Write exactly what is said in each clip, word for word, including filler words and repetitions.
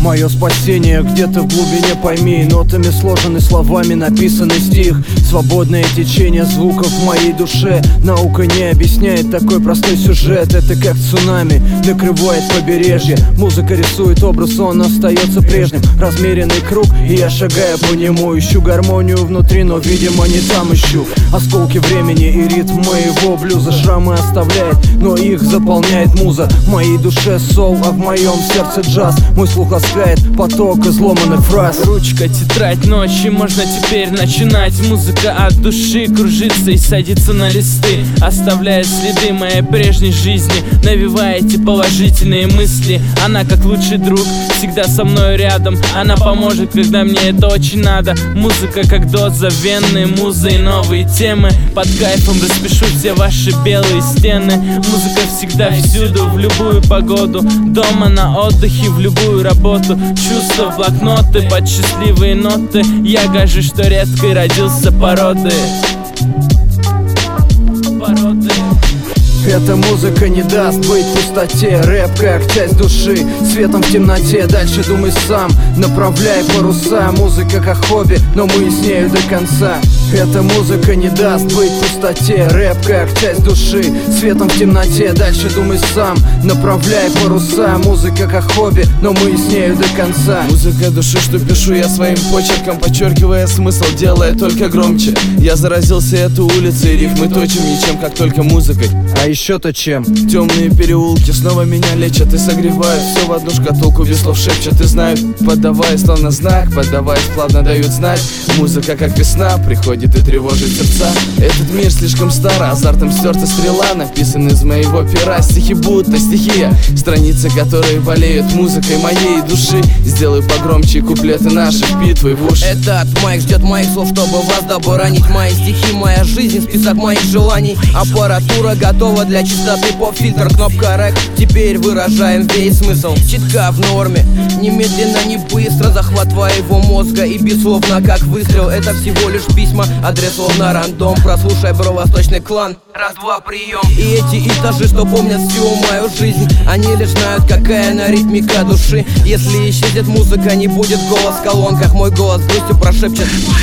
Мое спасение где-то в глубине, пойми. Нотами сложены, словами написанный стих. Свободное течение звуков в моей душе. Наука не объясняет такой простой сюжет. Это как цунами накрывает побережье. Музыка рисует образ, он остается прежним. Размеренный круг, и я шагаю по нему. Ищу гармонию внутри, но, видимо, не там ищу. Осколки времени и ритм моего блюза. Шрамы оставляет, но их заполняет муза. В моей душе соул, а в моем сердце джаз. Мой слух ласкает поток изломанных фраз. Ручка, тетрадь, ночи, можно теперь начинать. Музыка от души кружится и садится на листы, оставляя следы моей прежней жизни. Навеваете положительные мысли. Она как лучший друг, всегда со мной рядом. Она поможет, когда мне это очень надо. Музыка как доза, венные музы и новые темы. Под кайфом распишу все ваши белые стены. Музыка всегда всюду, в любую погоду. Дома, на отдыхе, в любую работу. Чувства, блокноты, под счастливые ноты. Я гажу, что редкой родился породы. Породы. Эта музыка не даст быть в пустоте. Рэп как часть души, светом в темноте. Дальше думай сам, направляй паруса. Музыка как хобби, но мы с нею до конца. Эта музыка не даст быть в пустоте. Рэп как часть души, светом в темноте. Дальше думай сам, направляй паруса. Музыка как хобби, но мы с нею до конца. Музыка души, что пишу я своим почерком, подчеркивая смысл, делая только громче. Я заразился этой улицей, рифмы точим ничем, как только музыкой. А еще-то чем? Темные переулки снова меня лечат и согревают. Все в одну шкатулку, без слов шепчут и знают. Поддавая словно знак, поддаваясь плавно дают знать. Музыка как весна, приходит и тревожит сердца. Этот мир слишком стар, азартом стерта стрела. Написан из моего пера, стихи будто стихия. Страницы, которые болеют музыкой моей души. Сделай погромче куплеты наши, битвы в уши. Этот майк ждет моих слов, чтобы вас доборанить. Мои стихи, моя жизнь, список моих желаний. Аппаратура готова для чистоты, поп-фильтр, кнопка рэк. Теперь выражаем весь смысл. Читка в норме, немедленно, не быстро. Захват твоего мозга и бессловно как выстрел. Это всего лишь письма, адрес словно рандом. Прослушай, бро, восточный клан, раз-два, прием. И эти этажи, что помнят всю мою жизнь, они лишь знают, какая она ритмика души. Если исчезнет музыка, не будет голос в колонках. Мой голос грустью прошепчет: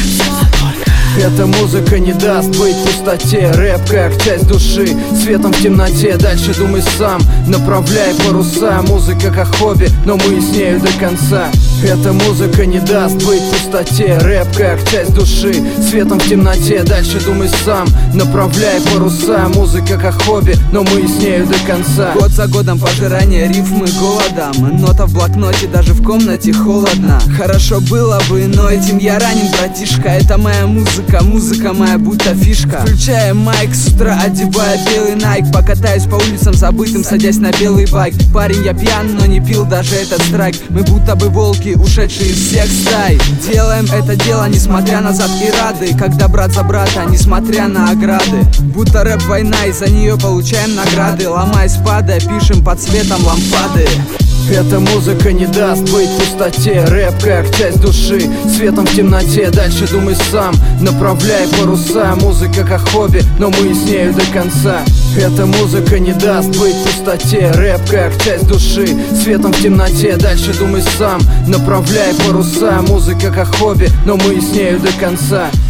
эта музыка не даст быть в пустоте. Рэп как часть души, светом в темноте. Дальше думай сам, направляй паруса. Музыка как хобби, но мы с нею до конца. Эта музыка не даст быть в пустоте. Рэп как часть души, светом в темноте. Дальше думай сам, направляй паруса. Музыка как хобби, но мы с нею до конца. Год за годом пожирание рифмы голодом. Нота в блокноте, даже в комнате холодно. Хорошо было бы, но этим я ранен, братишка. Это моя музыка, музыка моя будто фишка. Включая майк с утра, одевая белый найк. Покатаюсь по улицам забытым, садясь на белый байк. Парень, я пьян, но не пил даже этот страйк. Мы будто бы волки, ушедшие из всех стай. Делаем это дело, несмотря на зад и рады. Когда брат за брата, несмотря на ограды. Будто рэп война, и за нее получаем награды. Ломаясь, падая, пишем под светом лампады. Эта музыка не даст быть в пустоте. Рэп как часть души, светом в темноте. Дальше думай сам, направляй паруса. Музыка как хобби, но мы с нею до конца. Эта музыка не даст быть в пустоте. Рэп как часть души, светом в темноте. Дальше думай сам, направляй паруса. Музыка как хобби, но мы с нею до конца.